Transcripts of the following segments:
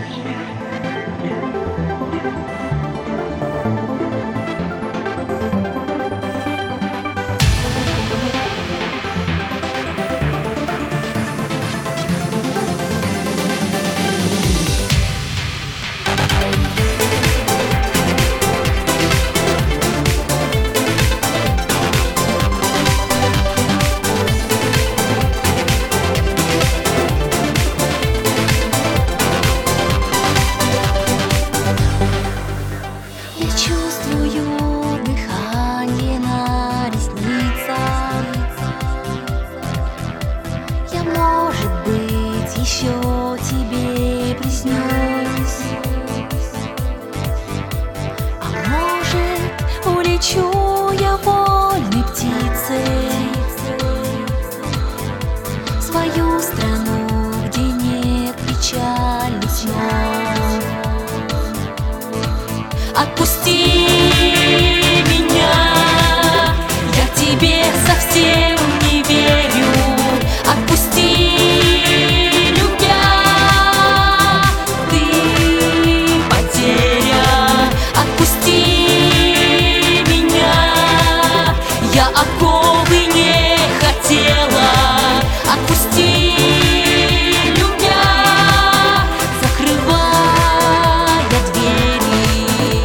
Чувствую дыхание на ресницах. Я, может быть, еще тебе приснюсь, а может, улечу я вольной птицей в свою страну, где нет печальных снов. Отпусти меня, я тебе совсем не верю. Отпусти, любя, ты потеря. Отпусти меня, я оковы не хотела. Отпусти, любя, закрывая двери.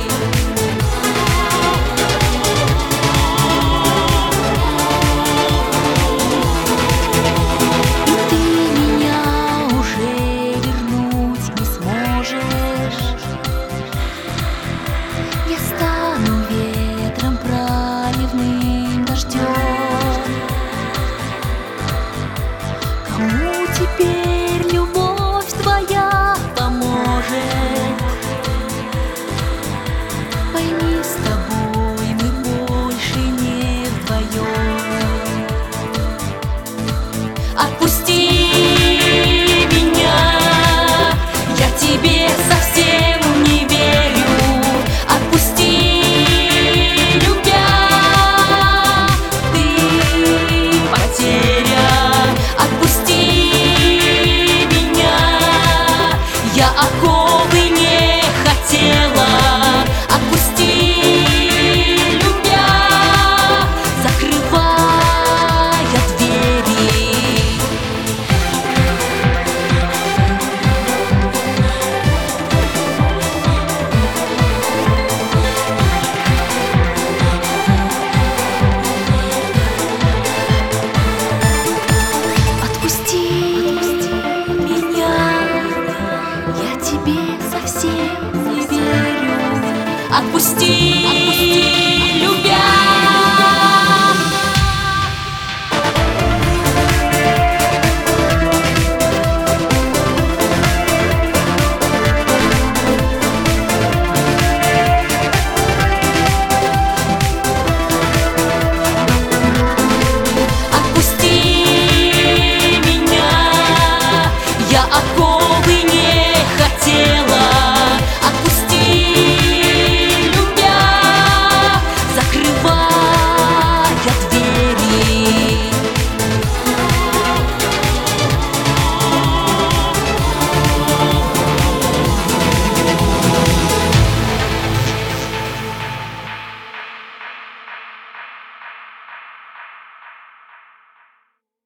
Я стану ветром, проливным дождем. Кому теперь